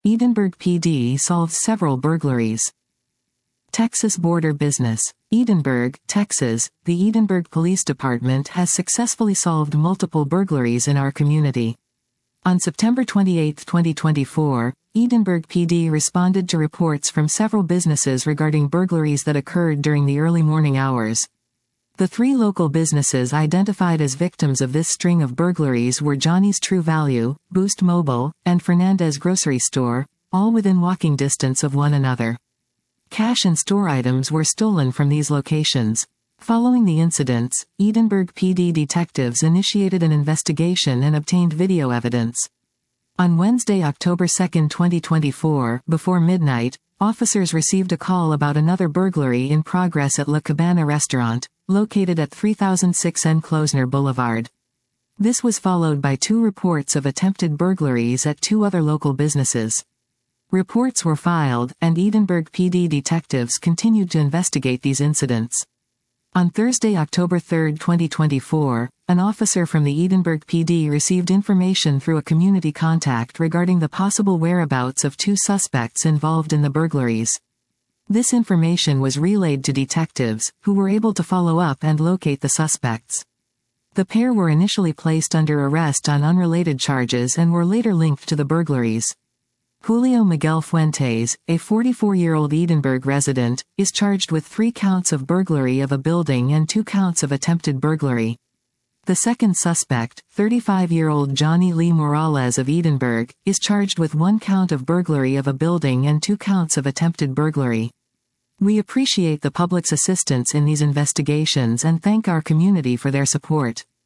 Edinburgh PD solves several burglaries. Texas border business. Edinburgh, Texas. The Edinburgh Police Department has successfully solved multiple burglaries in our community. On September 28, 2024, Edinburgh PD responded to reports from several businesses regarding burglaries that occurred during the early morning hours. The three local businesses identified as victims of this string of burglaries were Johnny's True Value, Boost Mobile, and Fernandez Grocery Store, all within walking distance of one another. Cash and store items were stolen from these locations. Following the incidents, Edinburgh PD detectives initiated an investigation and obtained video evidence. On Wednesday, October 2, 2024, before midnight, officers received a call about another burglary in progress at La Cabana Restaurant, located at 3006 Enclosner Boulevard. This was followed by 2 reports of attempted burglaries at 2 other local businesses. Reports were filed, and Edinburgh PD detectives continued to investigate these incidents. On Thursday, October 3, 2024, an officer from the Edinburgh PD received information through a community contact regarding the possible whereabouts of 2 suspects involved in the burglaries. This information was relayed to detectives, who were able to follow up and locate the suspects. The pair were initially placed under arrest on unrelated charges and were later linked to the burglaries. Julio Miguel Fuentes, a 44-year-old Edinburgh resident, is charged with 3 counts of burglary of a building and 2 counts of attempted burglary. The second suspect, 35-year-old Johnny Lee Morales of Edinburgh, is charged with 1 count of burglary of a building and 2 counts of attempted burglary. We appreciate the public's assistance in these investigations and thank our community for their support.